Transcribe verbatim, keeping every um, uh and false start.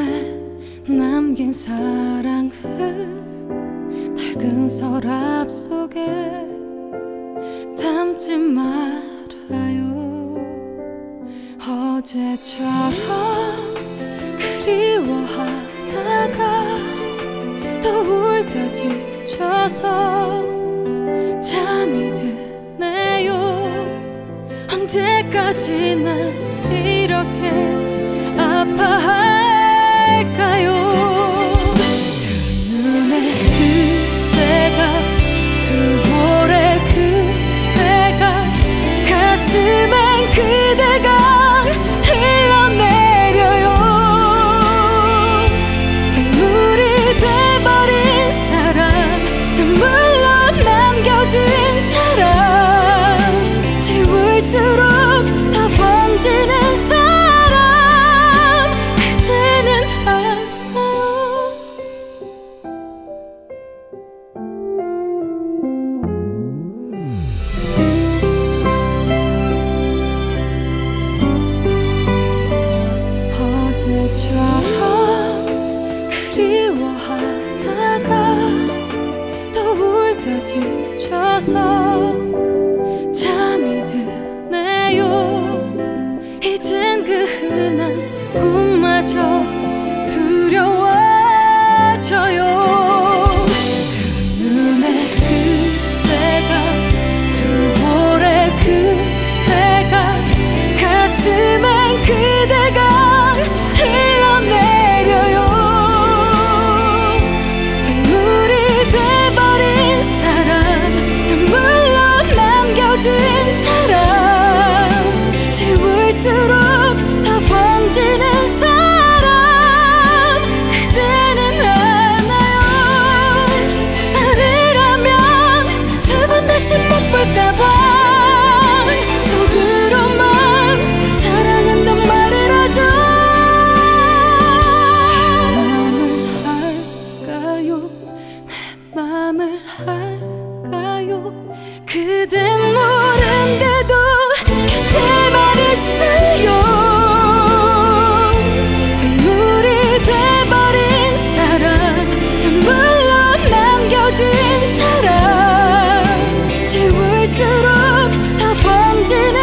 가슴에 남긴 사랑을 낡은 서랍 속에 담지 말아요. 어제처럼 그리워하다가 또 울다 지쳐서 잠이 드네요. 언제까지나 이렇게 아파할까요? 두 눈에 그대가, 두 볼에 그대가, 가슴엔 그대가 흘러내려요. 눈물이 돼버린 사람, 눈물로 남겨진 사람, 지울수록 더 번지는 사람, 그대는 알아요. 어제처럼 그리워하다가 또 울다 지쳐서 잠이 드네요. 이젠 그 흔한 꿈마저 두려워져요. 두 눈에 그대가, 두 볼에 그대가, 가슴엔 그대가 흘러내려요. 눈물이 돼버린 사람, 눈물로 남겨진 사람, 지울수록 더 번지는 사람, 그대는 아나요? 나를 하면 두 번 다시 못 볼까봐 속으로만 사랑한단 말을 하죠. 내 맘을 할까요? 그댄 모른데도 곁에만 있어요. 눈물이 돼버린 사람, 눈물로 남겨진 사람, 지울수록 더 번지는